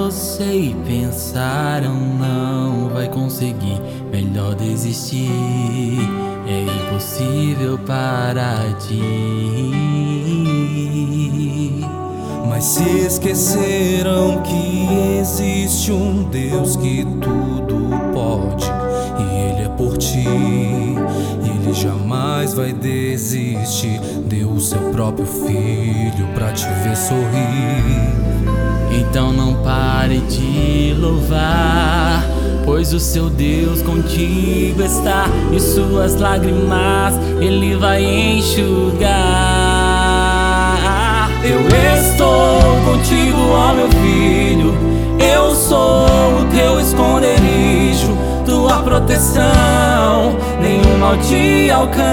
você e pensaram não vai conseguir, melhor desistir. É impossível parar de ir. Mas se esqueceram que existe um Deus que tudo pode, e Ele é por ti, e Ele jamais vai desistir. Deu o seu próprio filho pra te ver sorrir. Então não pare de louvar, pois o seu Deus contigo está, e suas lágrimas Ele vai enxugar. Eu estou contigo, ó meu filho, eu sou o teu esconderijo, tua proteção, nenhum mal te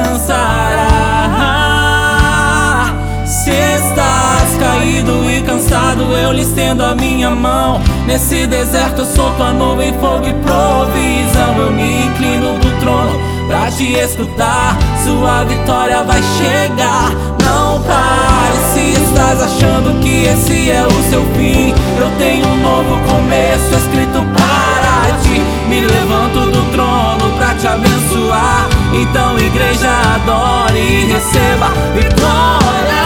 alcançará. Se estás caído e cansado, eu lhe estendo a minha mão. Nesse deserto eu sou tua nuvem, fogo e provisão. Eu me inclino do trono pra te escutar, sua vitória vai chegar. Não pare se estás achando que esse é o seu fim. Eu tenho um novo começo escrito para ti. Me levanto do trono pra te abençoar. Então igreja, adore e receba vitória.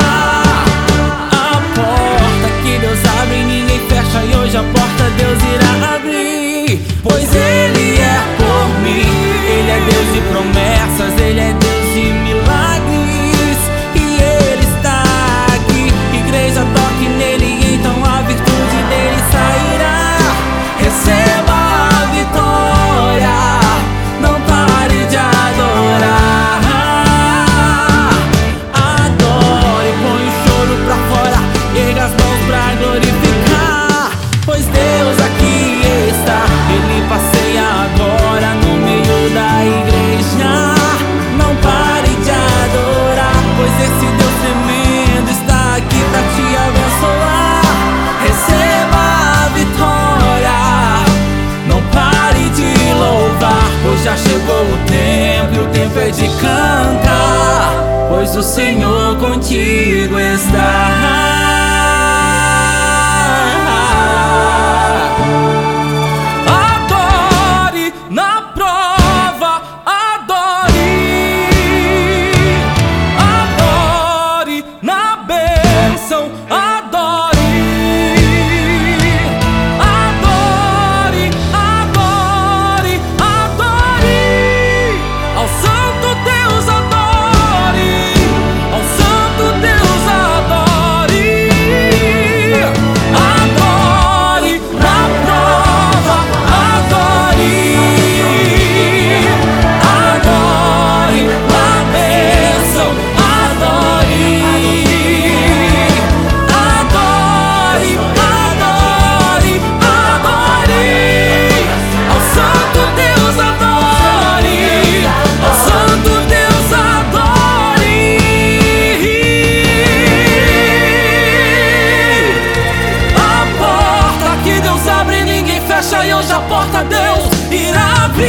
A porta que Deus abre ninguém fecha, e hoje a porta Deus irá abrir, pois Ele é por mim. Ele é Deus de promessas, Ele é Deus de milagres, e Ele está aqui. Igreja, toque nele, então a virtude dele sairá. Receba a vitória, não pare de adorar. Adore, põe o choro pra fora, erga as mãos pra glorificar, pois Deus aqui está. Ele passeia agora no meio da igreja. Não pare de adorar, pois esse Deus tremendo está aqui pra te abençoar. Receba a vitória, não pare de louvar, pois já chegou o tempo, e o tempo é de cantar, pois o Senhor contigo está. E hoje a porta Deus irá abrir.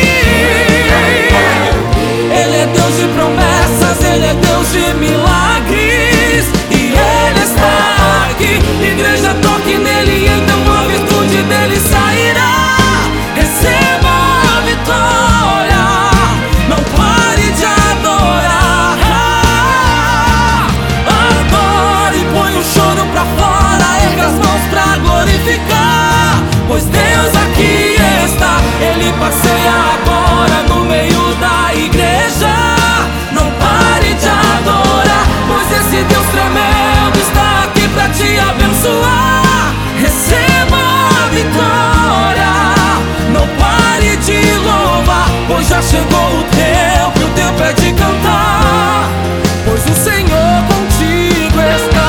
Ele é Deus de promessas, Ele é Deus de milagres, e Ele está aqui. Igreja, toque nele, então a virtude dele sairá. Receba a vitória, não pare de adorar. Adore, põe o choro pra fora, erga as mãos pra glorificar, pois Deus aqui está. Ele passeia agora no meio da igreja. Não pare de adorar, pois esse Deus tremendo está aqui pra te abençoar. Receba a vitória, não pare de louvar, pois já chegou o tempo, e o tempo é de cantar, pois o Senhor contigo está.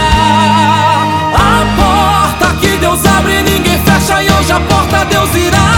A porta Deus irá